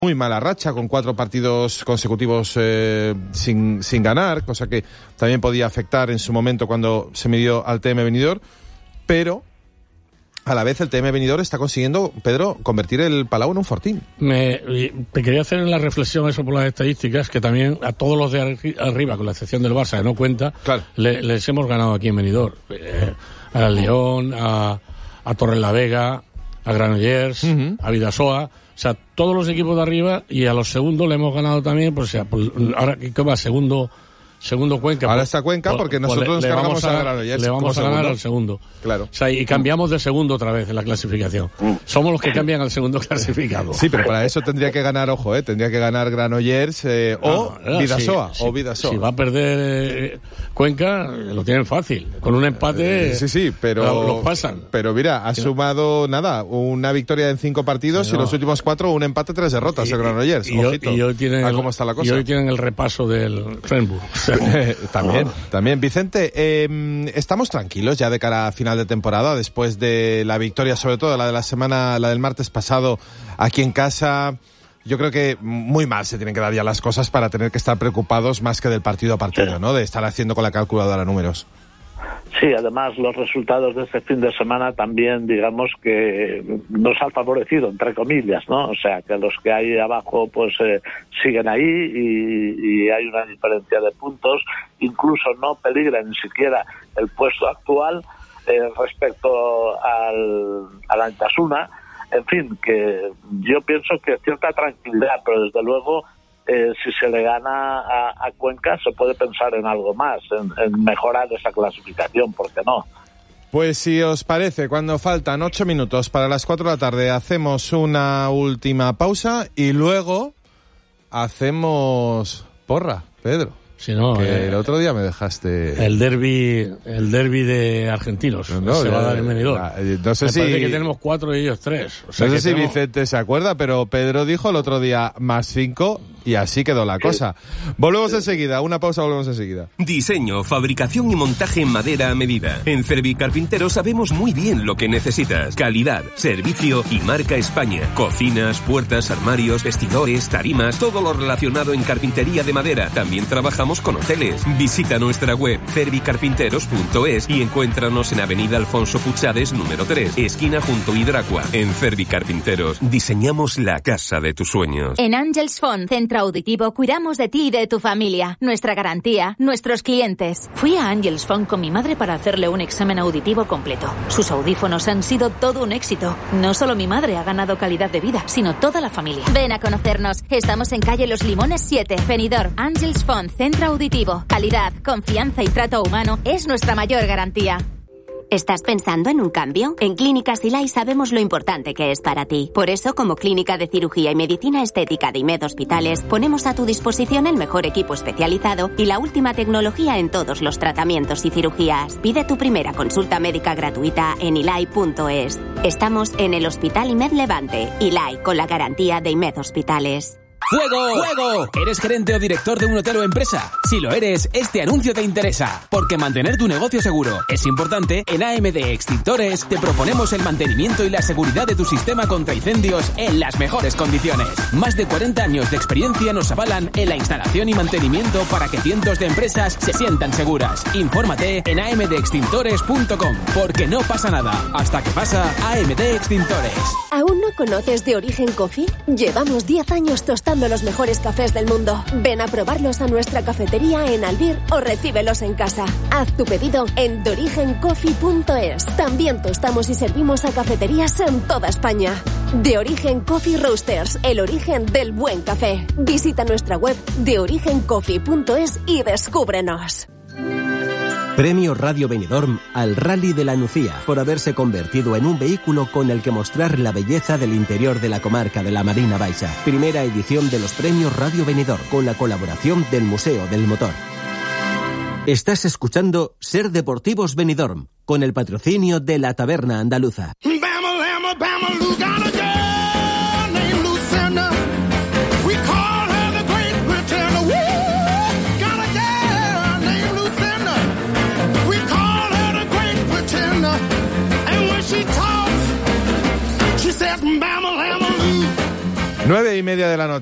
muy mala racha, con 4 partidos consecutivos sin ganar, cosa que también podía afectar en su momento cuando se midió al TM Benidorm, pero a la vez el TM Benidorm está consiguiendo, Pedro, convertir el Palau en un fortín. Te quería hacer la reflexión eso por las estadísticas, que también a todos los de arriba, con la excepción del Barça, que no cuenta, claro, les hemos ganado aquí en Benidorm. A León, a Torrelavega, a Granollers, a Vidasoa. O sea, todos los equipos de arriba, y a los segundos le hemos ganado también, pues, ahora, ¿qué va? Segundo Cuenca. Ahora está Cuenca porque nosotros nos cargamos a Granollers. Le vamos a ganar al segundo. Claro. O sea, y cambiamos de segundo otra vez en la clasificación. Somos los que cambian al segundo clasificado. Sí, pero para eso tendría que ganar, tendría que ganar Granollers o Vidasoa. Si va a perder Cuenca, lo tienen fácil. Con un empate pero los pasan. Pero mira, ha sumado una victoria en 5 partidos y los últimos 4 un empate, 3 derrotas el Granollers. Y hoy tienen cómo está la cosa. Y hoy tienen el repaso del Freiburg. También, Vicente, estamos tranquilos ya de cara a final de temporada, después de la victoria, sobre todo la del martes pasado aquí en casa. Yo creo que muy mal se tienen que dar ya las cosas para tener que estar preocupados más que del partido a partido, ¿no? De estar haciendo con la calculadora números. Sí, además los resultados de este fin de semana también, digamos que nos han favorecido, entre comillas, ¿no? O sea, que los que hay abajo pues siguen ahí y hay una diferencia de puntos, incluso no peligra ni siquiera el puesto actual respecto al Antasuna. En fin, que yo pienso que cierta tranquilidad, pero desde luego si se le gana a Cuenca se puede pensar en algo más, en mejorar esa clasificación, ¿por qué no? Pues si os parece, cuando faltan 8 minutos para las 4 de la tarde, hacemos una última pausa y hacemos porra, Pedro. Si no, que el otro día me dejaste... El derbi de argentinos se va a dar en Benidorm. No sé parece que tenemos 4 y ellos 3. O sea, no sé si Vicente se acuerda, pero Pedro dijo el otro día +5 y así quedó la cosa. Volvemos enseguida, una pausa, volvemos enseguida. Diseño, fabricación y montaje en madera a medida. En Cervi Carpintero sabemos muy bien lo que necesitas. Calidad, servicio y marca España. Cocinas, puertas, armarios, vestidores, tarimas, todo lo relacionado en carpintería de madera. También trabajamos con hoteles. Visita nuestra web cervicarpinteros.es y encuéntranos en Avenida Alfonso Puchades, número 3, esquina junto a Hidracua. En Cervi Carpinteros diseñamos la casa de tus sueños. En Angels Font Centro Auditivo cuidamos de ti y de tu familia. Nuestra garantía, nuestros clientes. Fui a Angels Font con mi madre para hacerle un examen auditivo completo. Sus audífonos han sido todo un éxito. No solo mi madre ha ganado calidad de vida, sino toda la familia. Ven a conocernos. Estamos en calle Los Limones 7, Benidorm. Angels Font Centro Auditivo. Calidad, confianza y trato humano es nuestra mayor garantía. ¿Estás pensando en un cambio? En Clínica Silay sabemos lo importante que es para ti. Por eso, como Clínica de Cirugía y Medicina Estética de IMED Hospitales, ponemos a tu disposición el mejor equipo especializado y la última tecnología en todos los tratamientos y cirugías. Pide tu primera consulta médica gratuita en ilay.es. Estamos en el Hospital IMED Levante. Ilay, con la garantía de IMED Hospitales. ¡Fuego! ¡Fuego! ¿Eres gerente o director de un hotel o empresa? Si lo eres, este anuncio te interesa, porque mantener tu negocio seguro es importante. En AMD Extintores te proponemos el mantenimiento y la seguridad de tu sistema contra incendios en las mejores condiciones. Más de 40 años de experiencia nos avalan en la instalación y mantenimiento para que cientos de empresas se sientan seguras. Infórmate en amdextintores.com, porque no pasa nada hasta que pasa. AMD Extintores. ¿Aún no conoces De Origen Coffee? Llevamos 10 años tostando los mejores cafés del mundo. Ven a probarlos a nuestra cafetería en Albir o recíbelos en casa. Haz tu pedido en deorigencoffee.es. También tostamos y servimos a cafeterías en toda España. De Origen Coffee Roasters, el origen del buen café. Visita nuestra web deorigencoffee.es y descúbrenos. Premio Radio Benidorm al Rally de la Nucía, por haberse convertido en un vehículo con el que mostrar la belleza del interior de la comarca de la Marina Baixa. Primera edición de los Premios Radio Benidorm, con la colaboración del Museo del Motor. Estás escuchando Ser Deportivos Benidorm, con el patrocinio de la Taberna Andaluza. 9:30 de la noche.